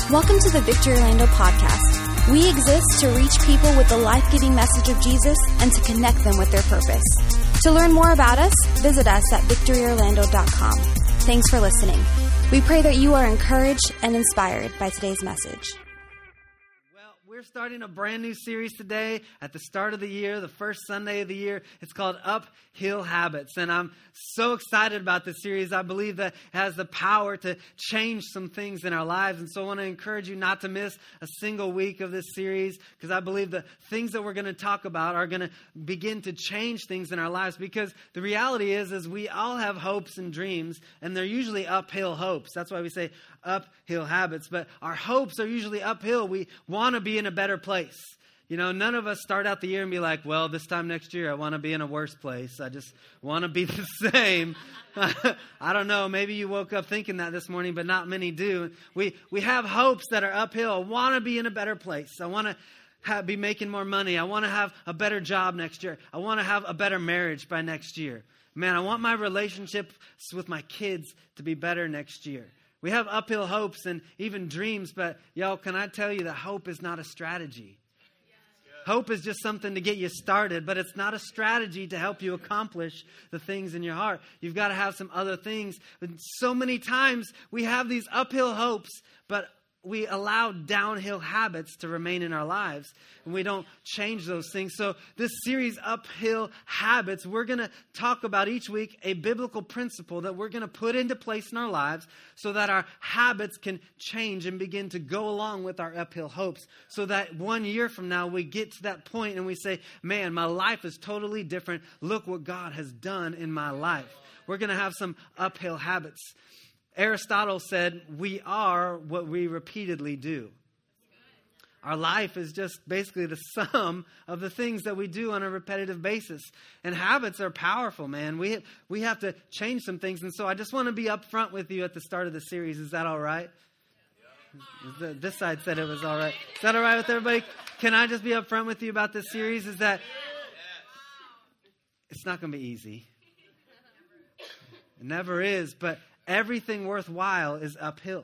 Welcome to the Victory Orlando podcast. We exist to reach people with the life-giving message of Jesus and to connect them with their purpose. To learn more about us, visit us at victoryorlando.com. Thanks for listening. We pray that you are encouraged and inspired by today's message. We're starting a brand new series today at the start of the year, the first Sunday of the year. It's called Uphill Habits. And I'm so excited about this series. I believe that it has the power to change some things in our lives. And so I want to encourage you not to miss a single week of this series, because I believe the things that we're going to talk about are going to begin to change things in our lives. Because the reality is we all have hopes and dreams, and they're usually uphill hopes. That's why we say uphill habits. But our hopes are usually uphill. We want to be in a better place. You know, none of us start out the year and be like, well, this time next year, I want to be in a worse place. I just want to be the same. I don't know. Maybe you woke up thinking that this morning, but not many do. We have hopes that are uphill. I want to be in a better place. I want to be making more money. I want to have a better job next year. I want to have a better marriage by next year. Man, I want my relationships with my kids to be better next year. We have uphill hopes and even dreams, but can I tell you that hope is not a strategy? Hope is just something to get you started, but it's not a strategy to help you accomplish the things in your heart. You've got to have some other things. And so many times we have these uphill hopes, but we allow downhill habits to remain in our lives, and we don't change those things. So this series, Uphill Habits, we're going to talk about each week a biblical principle that we're going to put into place in our lives so that our habits can change and begin to go along with our uphill hopes, so that 1 year from now we get to that point and we say, man, my life is totally different. Look what God has done in my life. We're going to have some uphill habits. Aristotle said, we are what we repeatedly do. Our life is just basically the sum of the things that we do on a repetitive basis. And habits are powerful, man. We have to change some things. And so I just want to be upfront with you at the start of the series. Is that all right? This side said it was all right. Is that all right with everybody? Can I just be upfront with you about this series? Is that it's not going to be easy. It never is, but everything worthwhile is uphill.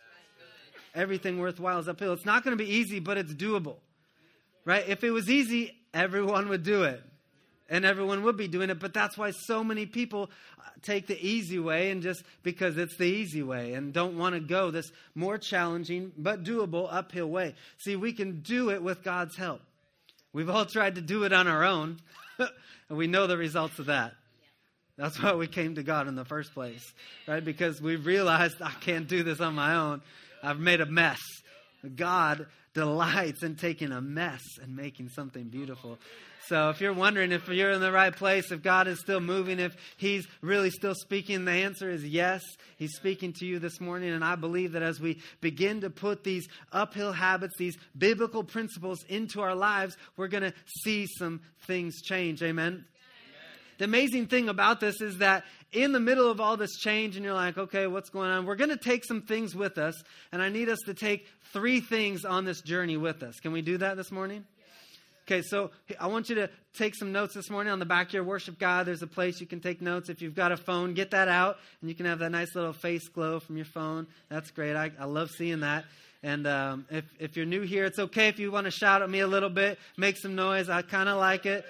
Everything worthwhile is uphill. It's not going to be easy, but it's doable. Right? If it was easy, everyone would do it. And everyone would be doing it. But that's why so many people take the easy way, and just because it's the easy way, and don't want to go this more challenging but doable uphill way. See, we can do it with God's help. We've all tried to do it on our own, and we know the results of that. That's why we came to God in the first place, right? Because we realized I can't do this on my own. I've made a mess. God delights in taking a mess and making something beautiful. So if you're wondering if you're in the right place, if God is still moving, if He's really still speaking, the answer is yes. He's speaking to you this morning. And I believe that as we begin to put these uphill habits, these biblical principles into our lives, we're going to see some things change. Amen. The amazing thing about this is that in the middle of all this change, and you're like, okay, what's going on? We're going to take some things with us, and I need us to take 3 things on this journey with us. Can we do that this morning? Okay, so I want you to take some notes this morning on the back of your worship guide. There's a place you can take notes. If you've got a phone, get that out, and you can have that nice little face glow from your phone. That's great. I love seeing that. And if you're new here, it's okay if you want to shout at me a little bit, make some noise. I kind of like it.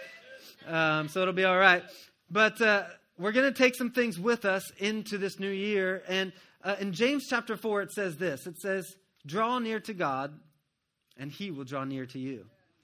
So it'll be all right. But we're going to take some things with us into this new year. And in James chapter 4, it says this. It says, draw near to God, and He will draw near to you.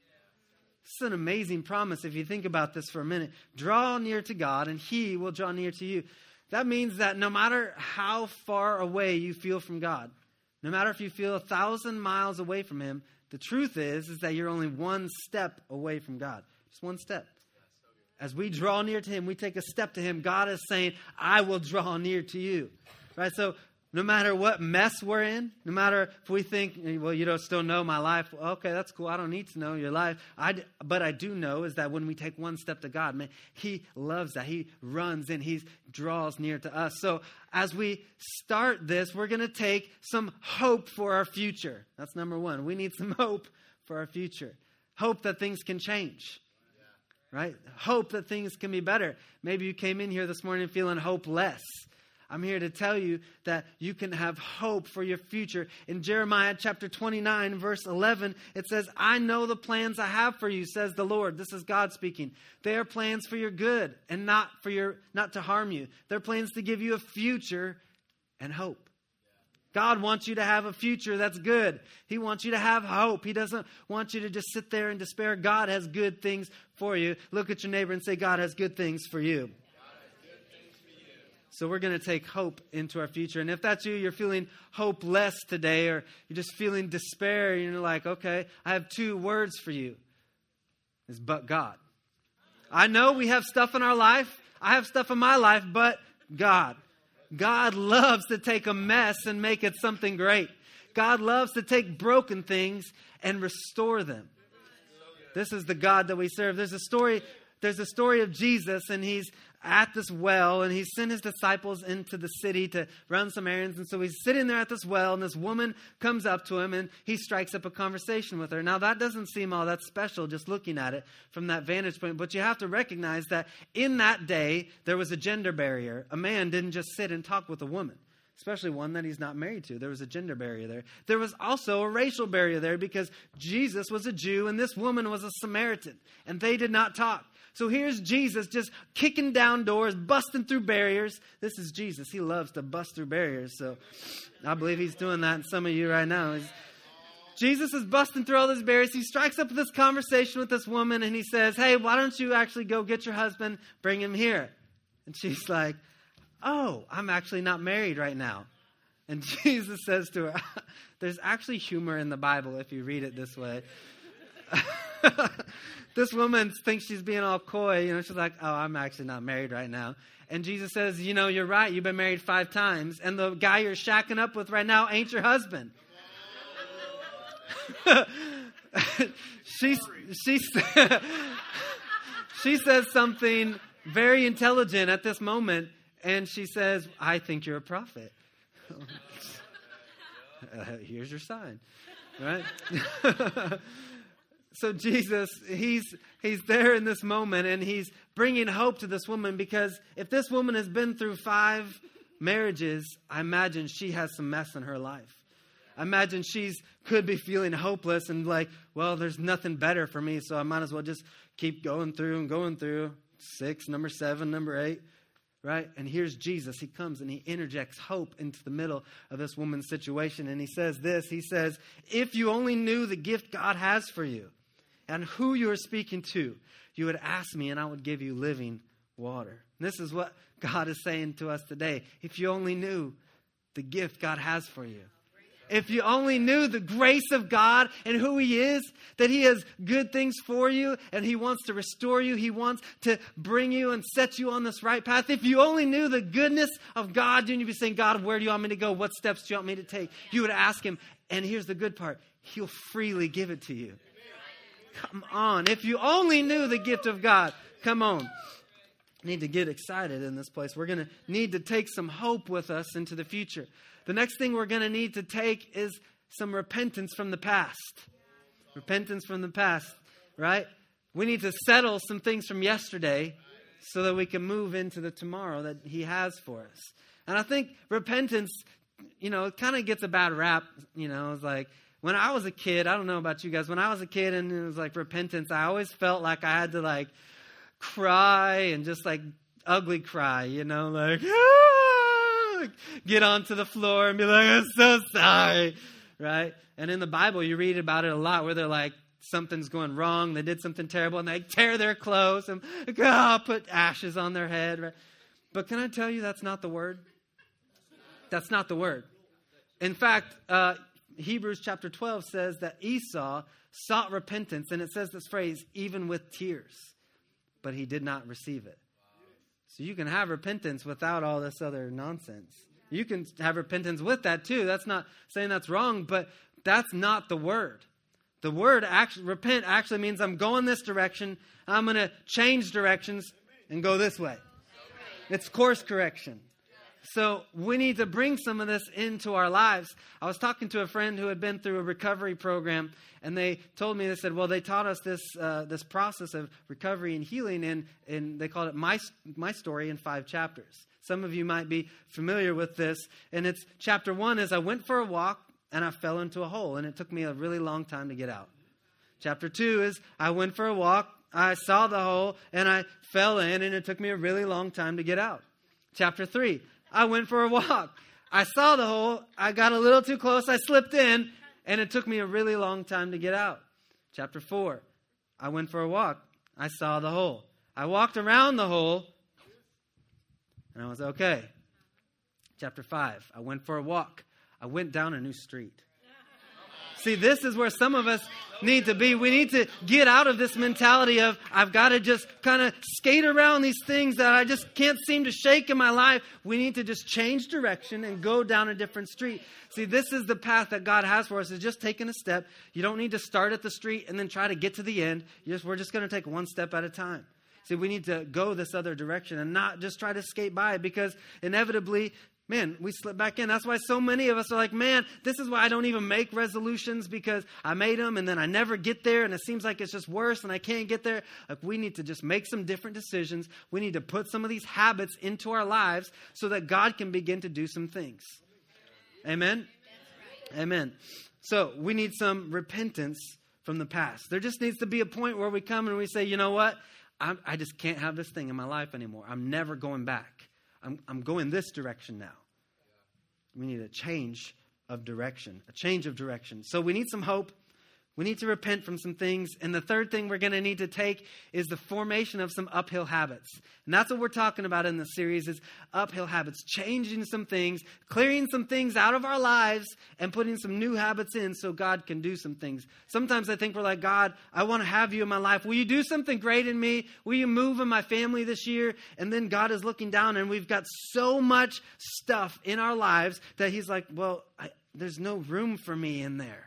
It's an amazing promise if you think about this for a minute. Draw near to God, and He will draw near to you. That means that no matter how far away you feel from God, no matter if you feel 1,000 miles away from Him, the truth is that you're only one step away from God. Just one step. As we draw near to Him, we take a step to Him. God is saying, I will draw near to you. Right? So no matter what mess we're in, no matter if we think, well, you don't still know my life. Okay, that's cool. I don't need to know your life. But I do know is that when we take one step to God, man, He loves that. He runs and He draws near to us. So as we start this, we're going to take some hope for our future. That's number one. We need some hope for our future. Hope that things can change. Right? Hope that things can be better. Maybe you came in here this morning feeling hopeless. I'm here to tell you that you can have hope for your future. In Jeremiah chapter 29, verse 11, it says, I know the plans I have for you, says the Lord. This is God speaking. They are plans for your good and not to harm you. They're plans to give you a future and hope. God wants you to have a future that's good. He wants you to have hope. He doesn't want you to just sit there in despair. God has good things for you. Look at your neighbor and say, God has good things for you. So we're going to take hope into our future. And if that's you, you're feeling hopeless today, or you're just feeling despair, and you're like, okay, I have 2 words for you. It's but God. I know we have stuff in our life. I have stuff in my life, but God. God loves to take a mess and make it something great. God loves to take broken things and restore them. This is the God that we serve. There's a story of Jesus, and he's at this well, and he sent his disciples into the city to run some errands. And so he's sitting there at this well, and this woman comes up to him, and he strikes up a conversation with her. Now, that doesn't seem all that special just looking at it from that vantage point, but you have to recognize that in that day, there was a gender barrier. A man didn't just sit and talk with a woman, especially one that he's not married to. There was a gender barrier there. There was also a racial barrier there because Jesus was a Jew and this woman was a Samaritan, and they did not talk. So here's Jesus just kicking down doors, busting through barriers. This is Jesus. He loves to bust through barriers. So I believe he's doing that in some of you right now. Jesus is busting through all these barriers. He strikes up this conversation with this woman, and he says, hey, why don't you actually go get your husband, bring him here? And she's like, oh, I'm actually not married right now. And Jesus says to her, there's actually humor in the Bible if you read it this way. This woman thinks she's being all coy. She's like, oh, I'm actually not married right now. And Jesus says, you're right. You've been married 5 times. And the guy you're shacking up with right now ain't your husband. She says something very intelligent at this moment. And she says, I think you're a prophet. Here's your sign. Right? So Jesus, he's there in this moment, and he's bringing hope to this woman, because if this woman has been through 5 marriages, I imagine she has some mess in her life. I imagine could be feeling hopeless and like, well, there's nothing better for me, so I might as well just keep going through 6, number 7, number 8. Right? And here's Jesus. He comes and he interjects hope into the middle of this woman's situation. And he says this. He says, if you only knew the gift God has for you and who you are speaking to, you would ask me and I would give you living water. And this is what God is saying to us today. If you only knew the gift God has for you. If you only knew the grace of God and who he is, that he has good things for you and he wants to restore you. He wants to bring you and set you on this right path. If you only knew the goodness of God, you'd be saying, God, where do you want me to go? What steps do you want me to take? You would ask him. And here's the good part. He'll freely give it to you. Come on. If you only knew the gift of God, come on. Need to get excited in this place. We're going to need to take some hope with us into the future. The next thing we're going to need to take is some repentance from the past. Repentance from the past, right? We need to settle some things from yesterday so that we can move into the tomorrow that he has for us. And I think repentance, it kind of gets a bad rap. It's like when I was a kid, I don't know about you guys, when I was a kid and it was like repentance, I always felt like I had to like cry and just like ugly cry, get onto the floor and be like, I'm so sorry, right? And in the Bible, you read about it a lot where they're like, something's going wrong, they did something terrible, and they tear their clothes and put ashes on their head, right? But can I tell you that's not the word? That's not the word. In fact, Hebrews chapter 12 says that Esau sought repentance, and it says this phrase, even with tears, but he did not receive it. So you can have repentance without all this other nonsense. You can have repentance with that too. That's not saying that's wrong, but that's not the word. The word repent actually means I'm going this direction. I'm going to change directions and go this way. It's course correction. So we need to bring some of this into our lives. I was talking to a friend who had been through a recovery program, and they told me, they said, well, they taught us this process of recovery and healing, and they called it My Story in 5 chapters. Some of you might be familiar with this. And it's chapter 1 is I went for a walk and I fell into a hole, and it took me a really long time to get out. Chapter 2 is I went for a walk, I saw the hole, and I fell in, and it took me a really long time to get out. Chapter 3, I went for a walk. I saw the hole, I got a little too close, I slipped in, and it took me a really long time to get out. Chapter 4, I went for a walk. I saw the hole. I walked around the hole, and I was okay. Chapter 5, I went for a walk. I went down a new street. See, this is where some of us need to be. We need to get out of this mentality of, I've got to just kind of skate around these things that I just can't seem to shake in my life. We need to just change direction and go down a different street. See, this is the path that God has for us, is just taking a step. You don't need to start at the street and then try to get to the end. We're just going to take one step at a time. See, we need to go this other direction and not just try to skate by, because inevitably, man, we slip back in. That's why so many of us are like, man, this is why I don't even make resolutions, because I made them and then I never get there, and it seems like it's just worse and I can't get there. Like, we need to just make some different decisions. We need to put some of these habits into our lives so that God can begin to do some things. Amen? Amen. So we need some repentance from the past. There just needs to be a point where we come and we say, you know what? I just can't have this thing in my life anymore. I'm never going back. I'm going this direction now. We need a change of direction. So we need some hope. We need to repent from some things. And the third thing we're going to need to take is the formation of some uphill habits. And that's what we're talking about in this series, is uphill habits. Changing some things, clearing some things out of our lives, and putting some new habits in so God can do some things. Sometimes I think we're like, God, I want to have you in my life. Will you do something great in me? Will you move in my family this year? And then God is looking down, and we've got so much stuff in our lives that he's like, well, there's no room for me in there.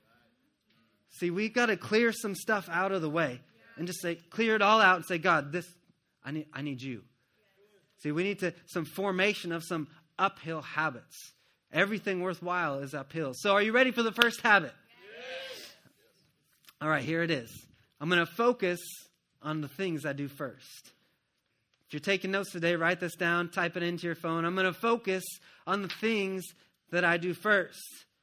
See, we've got to clear some stuff out of the way and just say, clear it all out and say, God, I need you. See, we need some formation of some uphill habits. Everything worthwhile is uphill. So are you ready for the first habit? Yes. All right, here it is. I'm going to focus on the things I do first. If you're taking notes today, write this down, type it into your phone. I'm going to focus on the things that I do first.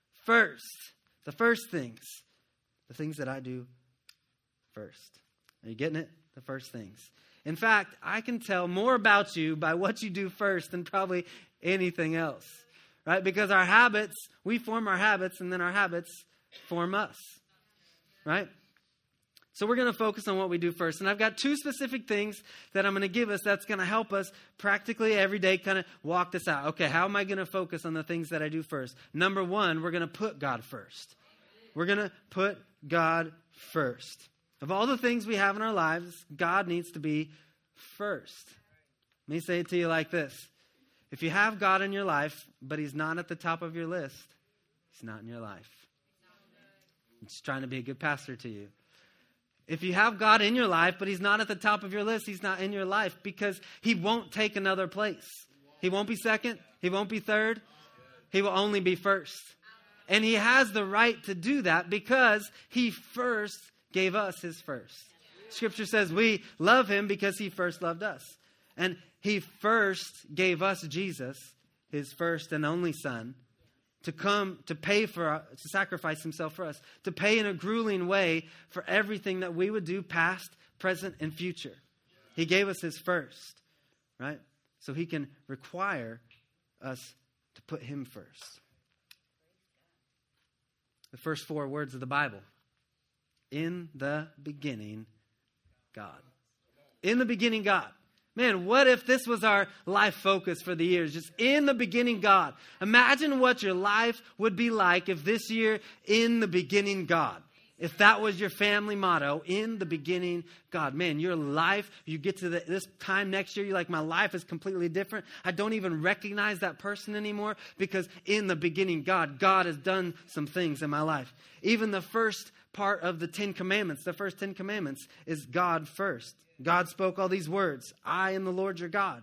The first things. The things that I do first. Are you getting it? The first things. In fact, I can tell more about you by what you do first than probably anything else. Right? Because our habits, we form our habits, and then our habits form us. Right? So we're going to focus on what we do first. And I've got 2 specific things that I'm going to give us that's going to help us practically every day kind of walk this out. Okay, how am I going to focus on the things that I do first? Number 1, we're going to put God first. We're going to put God first. Of all the things we have in our lives, God needs to be first. Let me say it to you like this. If you have God in your life, but he's not at the top of your list, he's not in your life. I'm just trying to be a good pastor to you. If you have God in your life, but he's not at the top of your list, he's not in your life, because he won't take another place. He won't be second. He won't be third. He will only be first. And he has the right to do that because he first gave us his first. Scripture says we love him because he first loved us. And he first gave us Jesus, his first and only son, to come to pay to sacrifice himself for us, to pay in a grueling way for everything that we would do past, present, and future. He gave us his first, right? So he can require us to put him first. The first 4 words of the Bible. In the beginning, God. In the beginning, God. Man, what if this was our life focus for the years? Just in the beginning, God. Imagine what your life would be like if this year, in the beginning, God. If that was your family motto, in the beginning, God. Man, your life, you get to this time next year, you're like, my life is completely different. I don't even recognize that person anymore because in the beginning, God has done some things in my life. Even the first part of the 10 Commandments, the first 10 Commandments is God first. God spoke all these words. I am the Lord your God,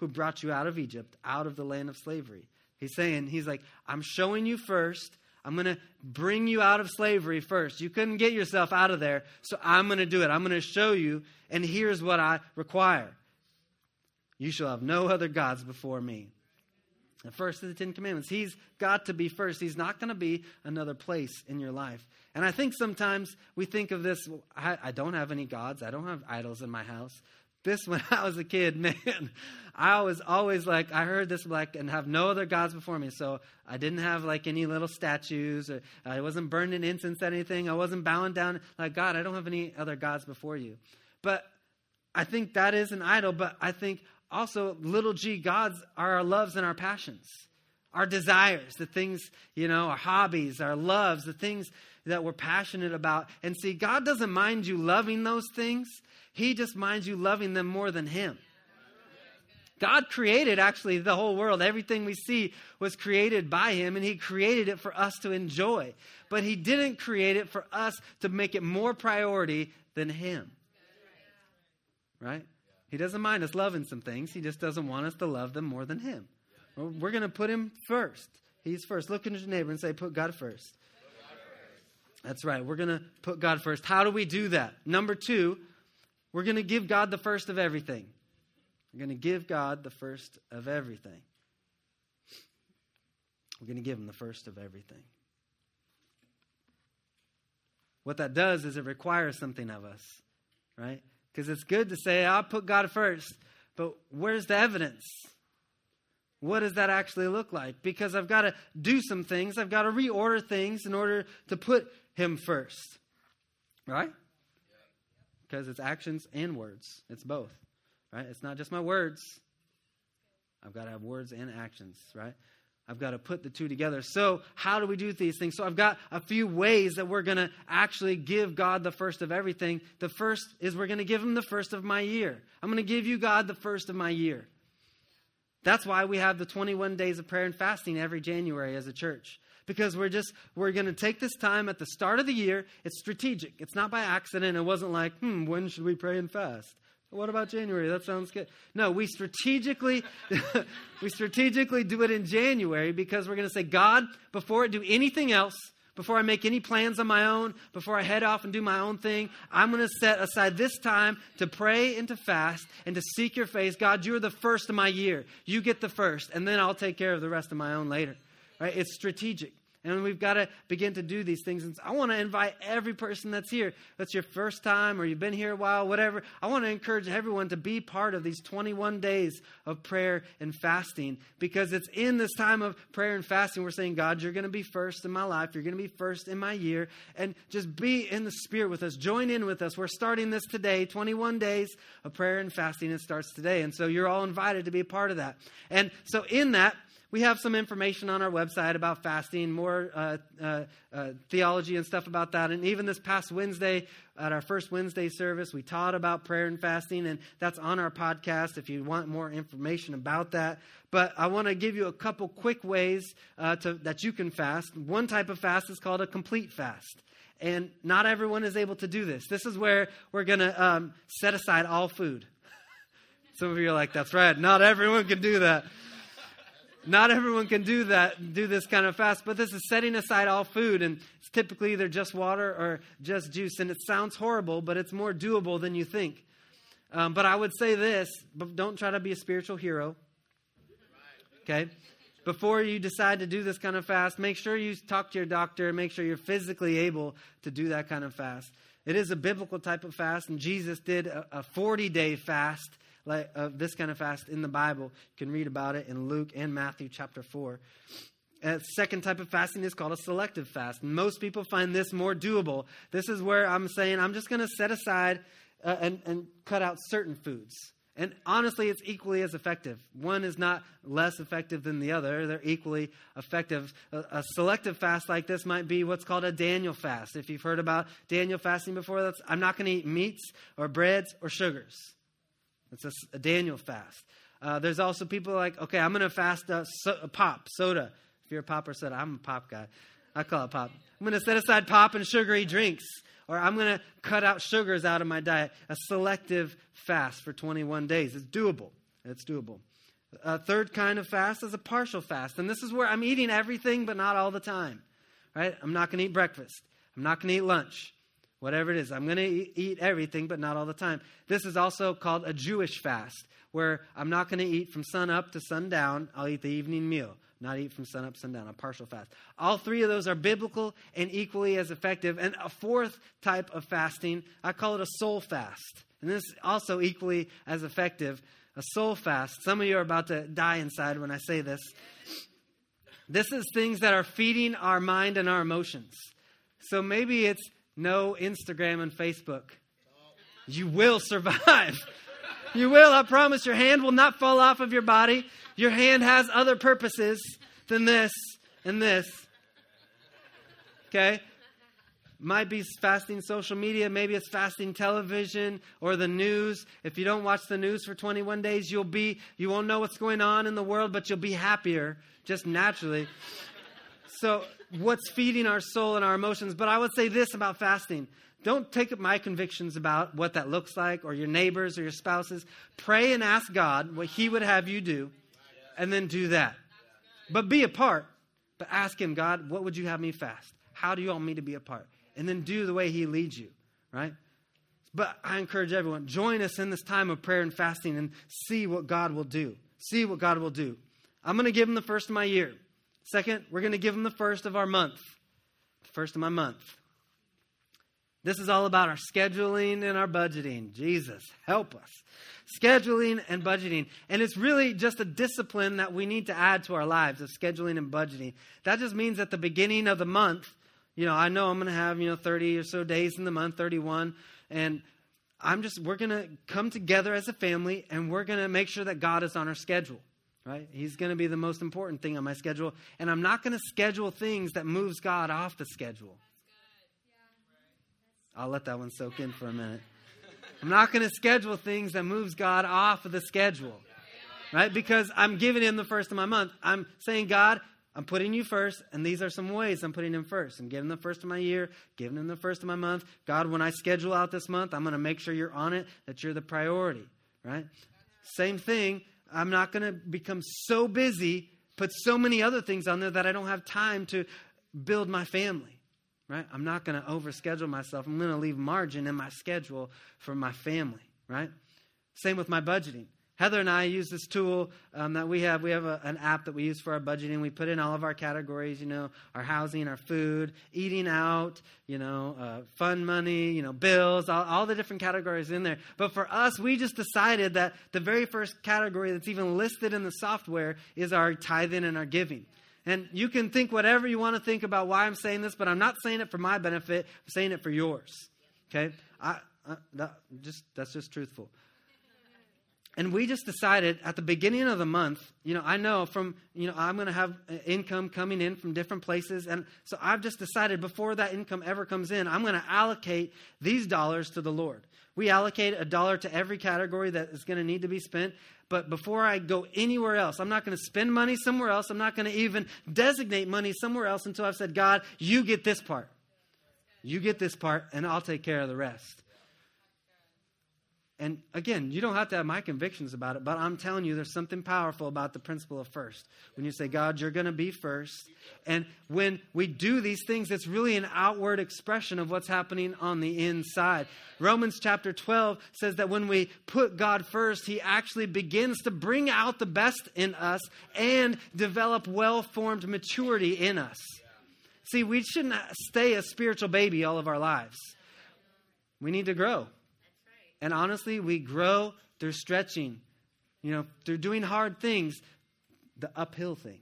who brought you out of Egypt, out of the land of slavery. He's like, I'm showing you first. I'm going to bring you out of slavery first. You couldn't get yourself out of there, so I'm going to do it. I'm going to show you, and here's what I require. You shall have no other gods before me. The first of the 10 Commandments. He's got to be first. He's not going to be another place in your life. And I think sometimes we think of this, I don't have any gods. I don't have idols in my house. This, when I was a kid, man, I was always like, I heard this like, and have no other gods before me. So I didn't have like any little statues, or I wasn't burning incense at anything. I wasn't bowing down like, God, I don't have any other gods before you. But I think that is an idol. But I think also little g gods are our loves and our passions, our desires, the things, our hobbies, our loves, the things that we're passionate about. And see, God doesn't mind you loving those things. He just minds you loving them more than him. God created actually the whole world. Everything we see was created by him, and he created it for us to enjoy. But he didn't create it for us to make it more priority than him. Right? He doesn't mind us loving some things. He just doesn't want us to love them more than him. We're going to put him first. He's first. Look at your neighbor and say, put God first. That's right. We're going to put God first. How do we do that? Number 2, we're going to give God the first of everything. We're going to give God the first of everything. We're going to give him the first of everything. What that does is it requires something of us, right? Because it's good to say, I'll put God first, but where's the evidence? What does that actually look like? Because I've got to do some things. I've got to reorder things in order to put him first, right? Because it's actions and words. It's both, right? It's not just my words. I've got to have words and actions, right? I've got to put the two together. So how do we do these things? So I've got a few ways that we're going to actually give God the first of everything. The first is we're going to give him the first of my year. I'm going to give you, God, the first of my year. That's why we have the 21 days of prayer and fasting every January as a church. Because we're going to take this time at the start of the year. It's strategic. It's not by accident. It wasn't like, when should we pray and fast? What about January? That sounds good. No, we strategically do it in January because we're going to say, God, before I do anything else, before I make any plans on my own, before I head off and do my own thing, I'm going to set aside this time to pray and to fast and to seek your face. God, you're the first of my year. You get the first, and then I'll take care of the rest of my own later. Right? It's strategic. And we've got to begin to do these things. And I want to invite every person that's here, that's your first time or you've been here a while, whatever. I want to encourage everyone to be part of these 21 days of prayer and fasting, because it's in this time of prayer and fasting we're saying, God, you're going to be first in my life. You're going to be first in my year. And just be in the Spirit with us. Join in with us. We're starting this today, 21 days of prayer and fasting. It starts today. And so you're all invited to be a part of that. And so in that, we have some information on our website about fasting, more theology and stuff about that. And even this past Wednesday, at our first Wednesday service, we taught about prayer and fasting, and that's on our podcast if you want more information about that. But I want to give you a couple quick ways that you can fast. One type of fast is called a complete fast. And not everyone is able to do this. This is where we're going to set aside all food. Some of you are like, that's right, not everyone can do that. Not everyone can do this kind of fast, but this is setting aside all food, and it's typically either just water or just juice, and it sounds horrible, but it's more doable than you think. But I would say this, but don't try to be a spiritual hero, okay? Before you decide to do this kind of fast, make sure you talk to your doctor, make sure you're physically able to do that kind of fast. It is a biblical type of fast, and Jesus did a 40-day fast, this kind of fast in the Bible. You can read about it in Luke and Matthew chapter 4. Second type of fasting is called a selective fast. Most people find this more doable. This is where I'm saying I'm just going to set aside and cut out certain foods. And honestly, it's equally as effective. One is not less effective than the other. They're equally effective. A selective fast like this might be what's called a Daniel fast. If you've heard about Daniel fasting before, I'm not going to eat meats or breads or sugars. It's a Daniel fast. There's also people like, okay, I'm going to fast pop, soda. If you're a pop or soda, I'm a pop guy. I call it pop. I'm going to set aside pop and sugary drinks. Or I'm going to cut out sugars out of my diet. A selective fast for 21 days. It's doable. It's doable. A third kind of fast is a partial fast. And this is where I'm eating everything, but not all the time. Right? I'm not going to eat breakfast. I'm not going to eat lunch. Whatever it is. I'm going to eat everything, but not all the time. This is also called a Jewish fast, where I'm not going to eat from sun up to sundown. I'll eat the evening meal. Not eat from sun up, sundown, a partial fast. All three of those are biblical and equally as effective. And a fourth type of fasting, I call it a soul fast. And this is also equally as effective, a soul fast. Some of you are about to die inside when I say this. This is things that are feeding our mind and our emotions. So maybe it's no Instagram and Facebook. You will survive. You will, I promise. Your hand will not fall off of your body. Your hand has other purposes than this and this. Okay? Might be fasting social media. Maybe it's fasting television or the news. If you don't watch the news for 21 days, you won't know what's going on in the world, but you'll be happier just naturally. So what's feeding our soul and our emotions? But I would say this about fasting. Don't take up my convictions about what that looks like or your neighbors or your spouses. Pray and ask God what He would have you do, and then do that. But be a part. But ask Him, God, what would you have me fast? How do you want me to be a part? And then do the way He leads you, right? But I encourage everyone, join us in this time of prayer and fasting and see what God will do. See what God will do. I'm going to give Him the first of my year. Second, we're going to give Him the first of our month. First of my month. This is all about our scheduling and our budgeting. Jesus, help us. Scheduling and budgeting. And it's really just a discipline that we need to add to our lives of scheduling and budgeting. That just means at the beginning of the month, I know I'm going to have, 30 or so days in the month, 31. And we're going to come together as a family and we're going to make sure that God is on our schedule, right? He's going to be the most important thing on my schedule. And I'm not going to schedule things that moves God off the schedule. I'll let that one soak in for a minute. I'm not going to schedule things that moves God off of the schedule, right? Because I'm giving Him the first of my month. I'm saying, God, I'm putting you first, and these are some ways I'm putting Him first. I'm giving Him the first of my year, giving Him the first of my month. God, when I schedule out this month, I'm going to make sure you're on it, that you're the priority, right? Same thing. I'm not going to become so busy, put so many other things on there that I don't have time to build my family. Right? I'm not going to overschedule myself. I'm going to leave margin in my schedule for my family. Right? Same with my budgeting. Heather and I use this tool that we have. We have an app that we use for our budgeting. We put in all of our categories, our housing, our food, eating out, fun money, bills, all the different categories in there. But for us, we just decided that the very first category that's even listed in the software is our tithing and our giving. And you can think whatever you want to think about why I'm saying this, but I'm not saying it for my benefit. I'm saying it for yours. Okay? That's just truthful. And we just decided at the beginning of the month, I know from, I'm going to have income coming in from different places. And so I've just decided before that income ever comes in, I'm going to allocate these dollars to the Lord. We allocate $1 to every category that is going to need to be spent. But before I go anywhere else, I'm not going to spend money somewhere else. I'm not going to even designate money somewhere else until I've said, God, you get this part. You get this part, and I'll take care of the rest. And again, you don't have to have my convictions about it, but I'm telling you there's something powerful about the principle of first. When you say, God, you're going to be first. And when we do these things, it's really an outward expression of what's happening on the inside. Romans chapter 12 says that when we put God first, He actually begins to bring out the best in us and develop well-formed maturity in us. See, we shouldn't stay a spiritual baby all of our lives. We need to grow. And honestly, we grow through stretching, through doing hard things, the uphill things.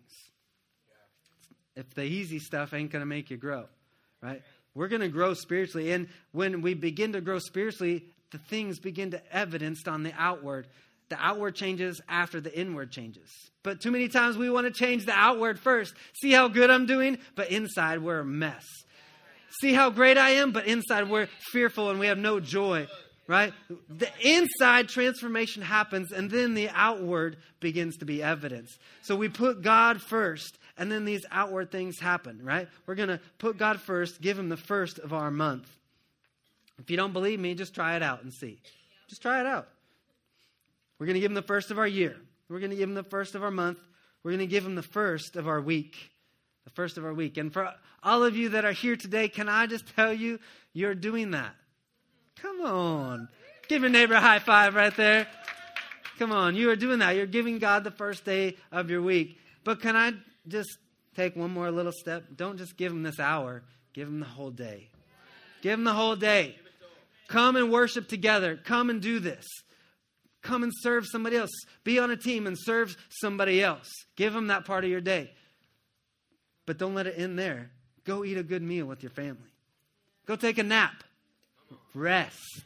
If the easy stuff ain't going to make you grow, right? We're going to grow spiritually. And when we begin to grow spiritually, the things begin to evidence on the outward. The outward changes after the inward changes. But too many times we want to change the outward first. See how good I'm doing? But inside we're a mess. See how great I am? But inside we're fearful and we have no joy. Right? The inside transformation happens and then the outward begins to be evidence. So we put God first and then these outward things happen, right? We're going to put God first, give Him the first of our month. If you don't believe me, just try it out and see. Just try it out. We're going to give Him the first of our year. We're going to give him the first of our month. We're going to give him the first of our week. The first of our week. And for all of you that are here today, can I just tell you, you're doing that. Come on. Give your neighbor a high five right there. Come on. You are doing that. You're giving God the first day of your week. But can I just take one more little step? Don't just give him this hour. Give him the whole day. Give him the whole day. Come and worship together. Come and do this. Come and serve somebody else. Be on a team and serve somebody else. Give them that part of your day. But don't let it end there. Go eat a good meal with your family. Go take a nap. Rest.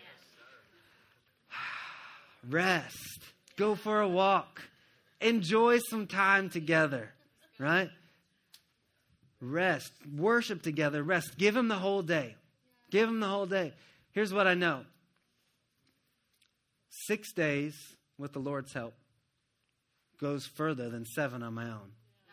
Rest. Go for a walk. Enjoy some time together. Right? Rest. Worship together. Rest. Give him the whole day. Give him the whole day. Here's what I know. 6 days with the Lord's help goes further than 7 on my own.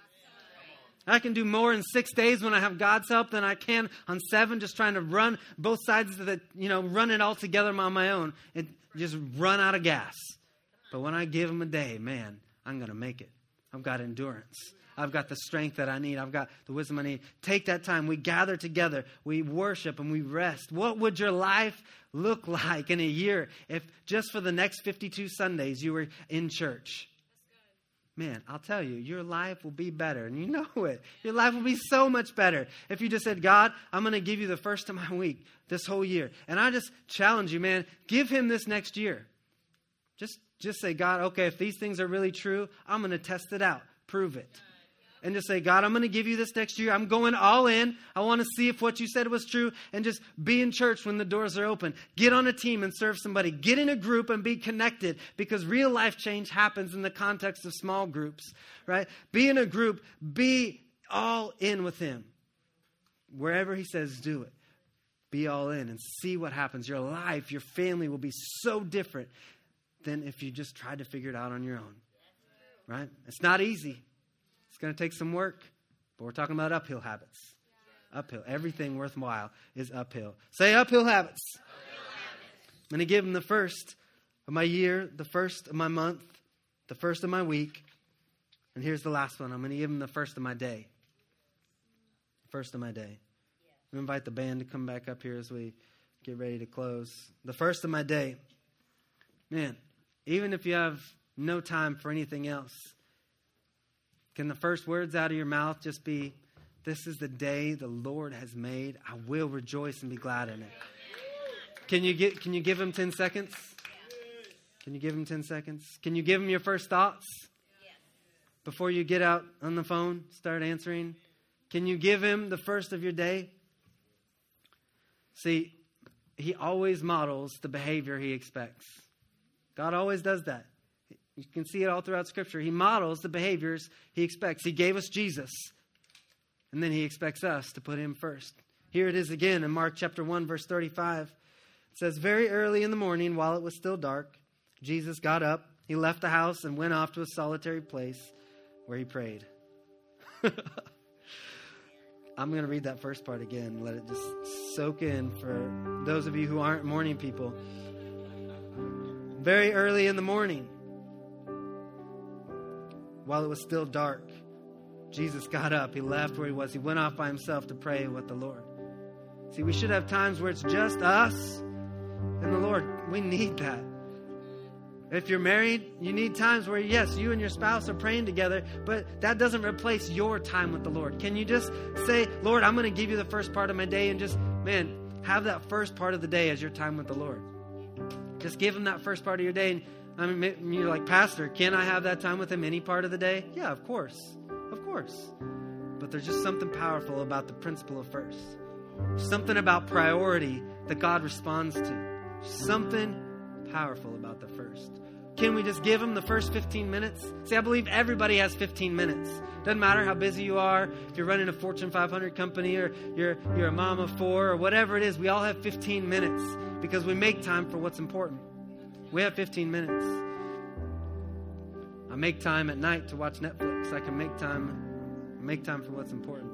I can do more in 6 days when I have God's help than I can on 7, just trying to run both sides of the, run it all together on my own. It just run out of gas. But when I give him a day, man, I'm going to make it. I've got endurance. I've got the strength that I need. I've got the wisdom I need. Take that time. We gather together. We worship and we rest. What would your life look like in a year if just for the next 52 Sundays you were in church? Man, I'll tell you, your life will be better. And you know it. Your life will be so much better if you just said, God, I'm going to give you the first of my week this whole year. And I just challenge you, man, give him this next year. Just say, God, okay, if these things are really true, I'm going to test it out. Prove it. And just say, God, I'm going to give you this next year. I'm going all in. I want to see if what you said was true. And just be in church when the doors are open. Get on a team and serve somebody. Get in a group and be connected. Because real life change happens in the context of small groups. Right? Be in a group. Be all in with him. Wherever he says, do it. Be all in and see what happens. Your life, your family will be so different than if you just tried to figure it out on your own. Right? It's not easy. It's going to take some work, but we're talking about uphill habits. Uphill. Everything worthwhile is uphill. Say uphill habits. I'm going to give him the first of my year, the first of my month, the first of my week. And here's the last one. I'm going to give him the first of my day. First of my day. I'm going to invite the band to come back up here as we get ready to close. The first of my day. Man, even if you have no time for anything else, can the first words out of your mouth just be, this is the day the Lord has made. I will rejoice and be glad in it. Can you give him 10 seconds? Can you give him 10 seconds? Can you give him your first thoughts? Before you get out on the phone, start answering. Can you give him the first of your day? See, he always models the behavior he expects. God always does that. You can see it all throughout Scripture. He models the behaviors he expects. He gave us Jesus. And then he expects us to put him first. Here it is again in Mark chapter 1, verse 35. It says, very early in the morning, while it was still dark, Jesus got up. He left the house and went off to a solitary place where he prayed. I'm going to read that first part again and let it just soak in for those of you who aren't morning people. Very early in the morning, while it was still dark, Jesus got up. He left where he was. He went off by himself to pray with the Lord. See, we should have times where it's just us and the Lord. We need that. If you're married, you need times where, yes, you and your spouse are praying together, but that doesn't replace your time with the Lord. Can you just say, Lord, I'm going to give you the first part of my day, and just, man, have that first part of the day as your time with the Lord. Just give him that first part of your day. And I mean, you're like, Pastor, can I have that time with him any part of the day? Yeah, of course. Of course. But there's just something powerful about the principle of first. Something about priority that God responds to. Something powerful about the first. Can we just give him the first 15 minutes? See, I believe everybody has 15 minutes. Doesn't matter how busy you are, if you're running a Fortune 500 company or you're a mom of 4 or whatever it is, we all have 15 minutes because we make time for what's important. We have 15 minutes. I make time at night to watch Netflix. I can make time for what's important.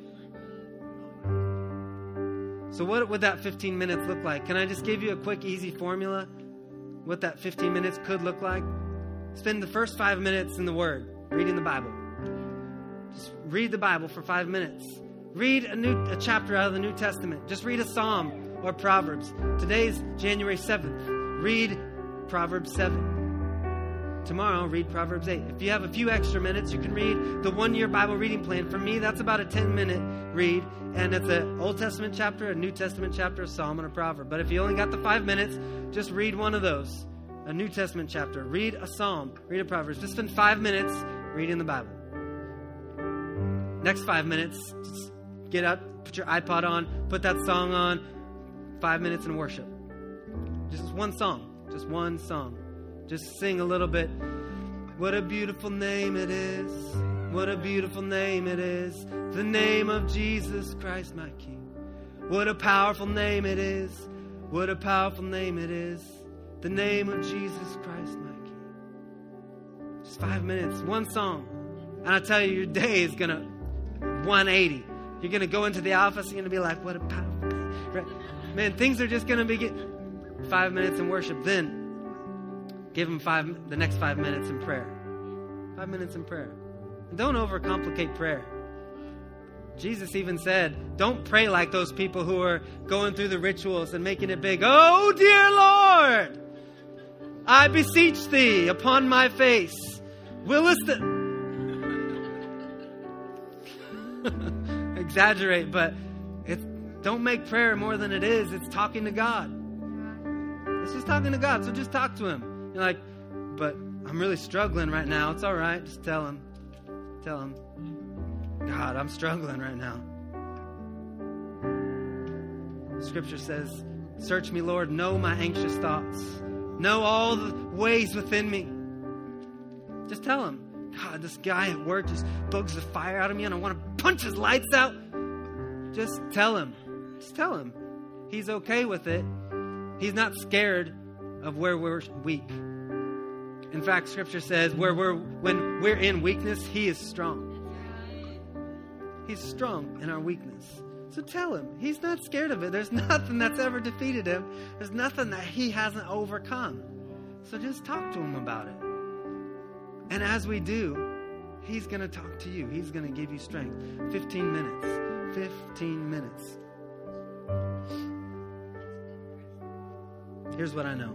So what would that 15 minutes look like? Can I just give you a quick, easy formula? What that 15 minutes could look like? Spend the first 5 minutes in the Word, reading the Bible. Just read the Bible for 5 minutes. Read a chapter out of the New Testament. Just read a Psalm or Proverbs. Today's January 7th. Read Proverbs 7. Tomorrow, read Proverbs 8. If you have a few extra minutes, you can read the 1-year Bible reading plan. For me, that's about a 10-minute read. And it's an Old Testament chapter, a New Testament chapter, a Psalm, and a Proverb. But if you only got the 5 minutes, just read one of those. A New Testament chapter. Read a Psalm. Read a Proverbs. Just spend 5 minutes reading the Bible. Next 5 minutes, just get up, put your iPod on, put that song on. 5 minutes in worship. Just one song. Just one song. Just sing a little bit. What a beautiful name it is. What a beautiful name it is. The name of Jesus Christ, my King. What a powerful name it is. What a powerful name it is. The name of Jesus Christ, my King. Just 5 minutes, one song. And I tell you, your day is going to 180. You're going to go into the office, you're going to be like, what a powerful name. Right? Man, things are just going to be 5 minutes in worship. Then give him the next 5 minutes in prayer. 5 minutes in prayer. And don't overcomplicate prayer. Jesus even said, don't pray like those people who are going through the rituals and making it big. Oh, dear Lord, I beseech thee upon my face. Willest thou... Exaggerate, but don't make prayer more than it is. It's talking to God. It's just talking to God. So just talk to him. You're like, but I'm really struggling right now. It's all right. Just tell him. Tell him, God, I'm struggling right now. Scripture says, search me, Lord. Know my anxious thoughts. Know all the ways within me. Just tell him, God, this guy at work just bugs the fire out of me and I want to punch his lights out. Just tell him. Just tell him. He's okay with it. He's not scared of where we're weak. In fact, Scripture says when we're in weakness, he is strong. He's strong in our weakness. So tell him. He's not scared of it. There's nothing that's ever defeated him. There's nothing that he hasn't overcome. So just talk to him about it. And as we do, he's going to talk to you. He's going to give you strength. 15 minutes. 15 minutes. Here's what I know.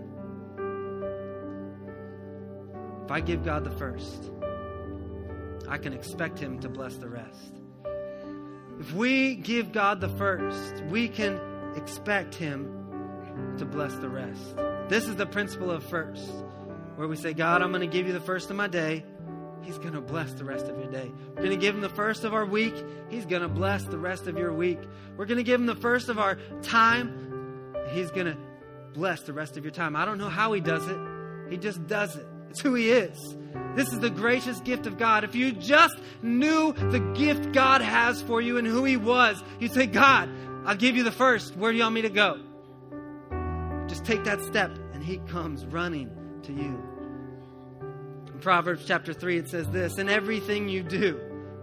If I give God the first, I can expect him to bless the rest. If we give God the first, we can expect him to bless the rest. This is the principle of first, where we say, God, I'm going to give you the first of my day. He's going to bless the rest of your day. We're going to give him the first of our week. He's going to bless the rest of your week. We're going to give him the first of our time. He's going to bless the rest of your time. I don't know how he does it. He just does it. It's who he is. This is the gracious gift of God. If you just knew the gift God has for you and who he was, you'd say, God, I'll give you the first. Where do you want me to go? Just take that step and he comes running to you. In Proverbs chapter 3, it says this, in everything you do,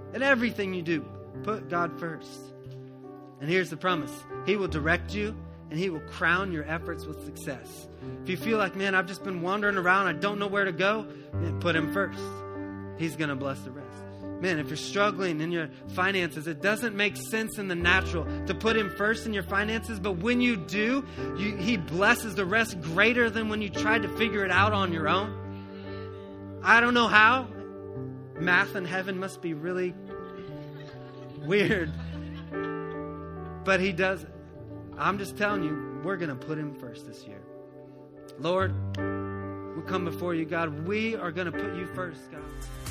put God first. And here's the promise. He will direct you and he will crown your efforts with success. If you feel like, man, I've just been wandering around, I don't know where to go, man, put him first. He's going to bless the rest. Man, if you're struggling in your finances, it doesn't make sense in the natural to put him first in your finances. But when you do, he blesses the rest greater than when you tried to figure it out on your own. I don't know how. Math in heaven must be really weird. But he does it. I'm just telling you, we're going to put him first this year. Lord, we come before you, God. We are going to put you first, God.